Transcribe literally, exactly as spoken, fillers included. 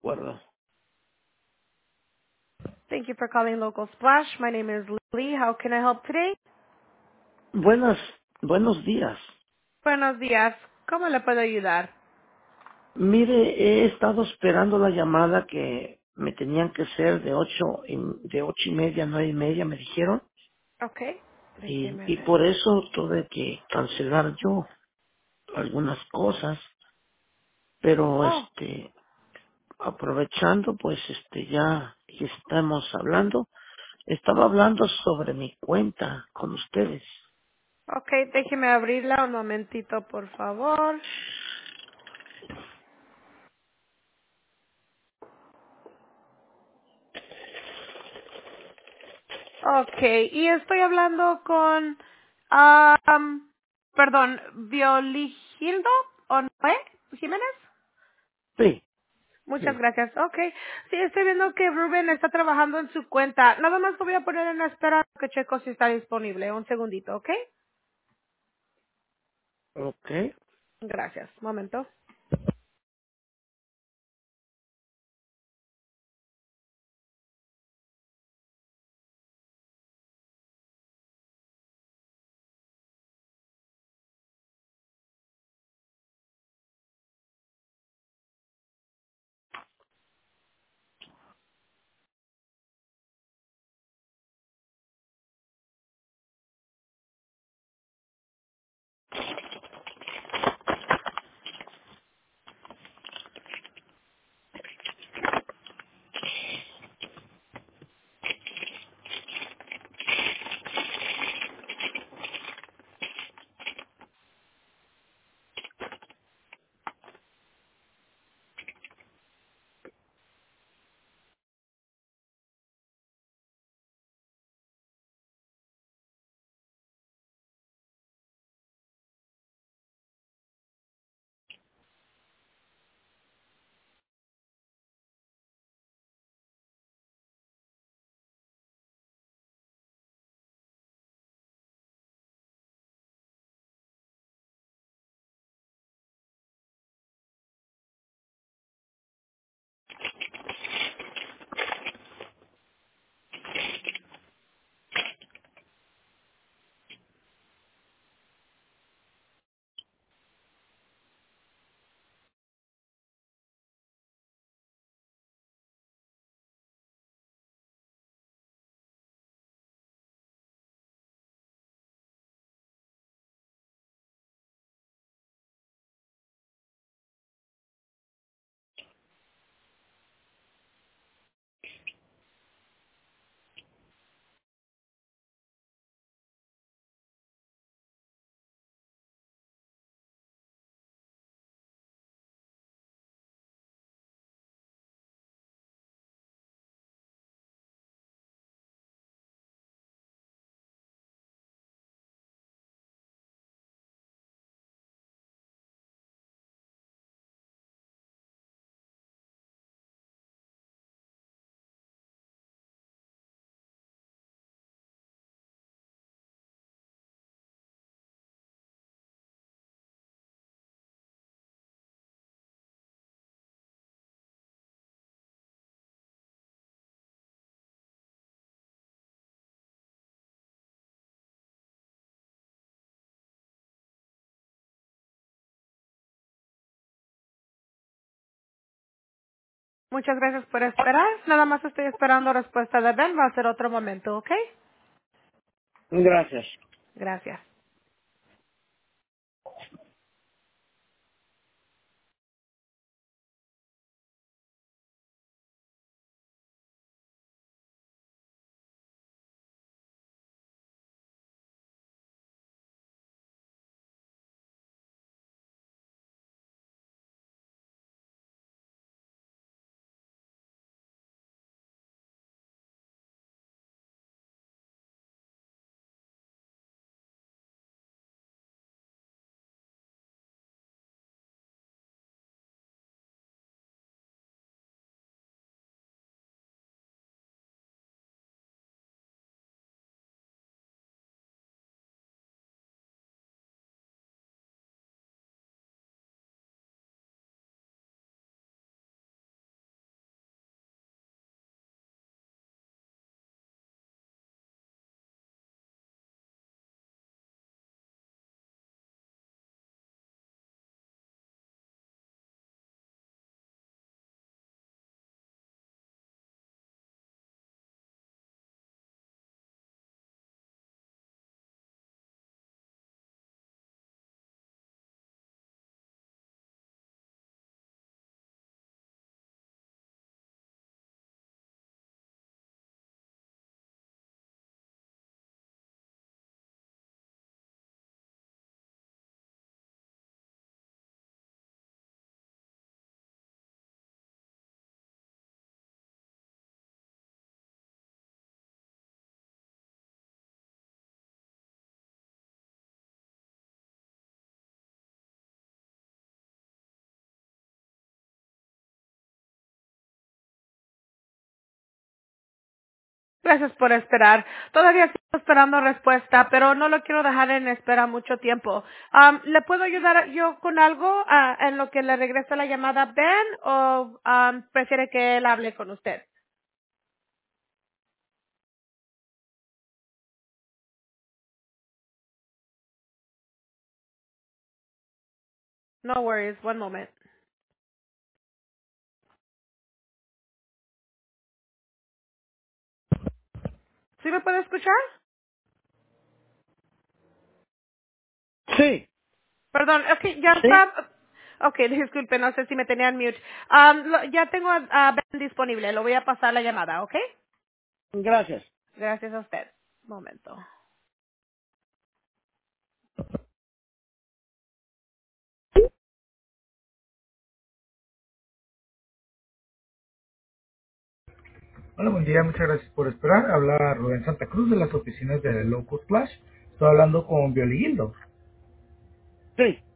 acuerdo. Thank you for calling Local Splash. My name is Lily. How can I help today? Buenas, buenos días. Buenos días. ¿Cómo le puedo ayudar? Mire, he estado esperando la llamada que me tenían que ser de ocho, y- de ocho y media a nueve y media, me dijeron, Okay. y, Déjeme y ver. por eso tuve que cancelar yo algunas cosas, pero Oh, este, aprovechando, pues este, ya que estamos hablando, estaba hablando sobre mi cuenta con ustedes. okay. Déjeme abrirla un momentito, por favor. Okay. Y estoy hablando con, um, perdón, Violigildo o Noé Jiménez. Sí, Muchas sí, gracias. Okay. Sí, estoy viendo que Rubén está trabajando en su cuenta. Nada más lo voy a poner en la espera que checo si está disponible. Un segundito, ¿ok? ok. Gracias. Un momento. Muchas gracias por esperar. Nada más estoy esperando respuesta de Ben. Va a ser otro momento, ¿ok? Gracias. Gracias. Gracias por esperar. Todavía estoy esperando respuesta, pero no lo quiero dejar en espera mucho tiempo. Um, ¿Le puedo ayudar yo con algo ah, en lo que le regresa la llamada a Ben o um, prefiere que él hable con usted? No worries, one moment. ¿Sí me puede escuchar? Sí, Perdón, ok, ya sí, está. Ok, disculpe, no sé si me tenía en mute. Um, lo- ya tengo a, a Ben disponible, lo voy a pasar la llamada, ¿ok? gracias. Gracias a usted. Momento. Hola, buen día, muchas gracias por esperar. Habla Rubén Santa Cruz de las oficinas de Locust Flash. Estoy hablando con Violi Guildo. Sí,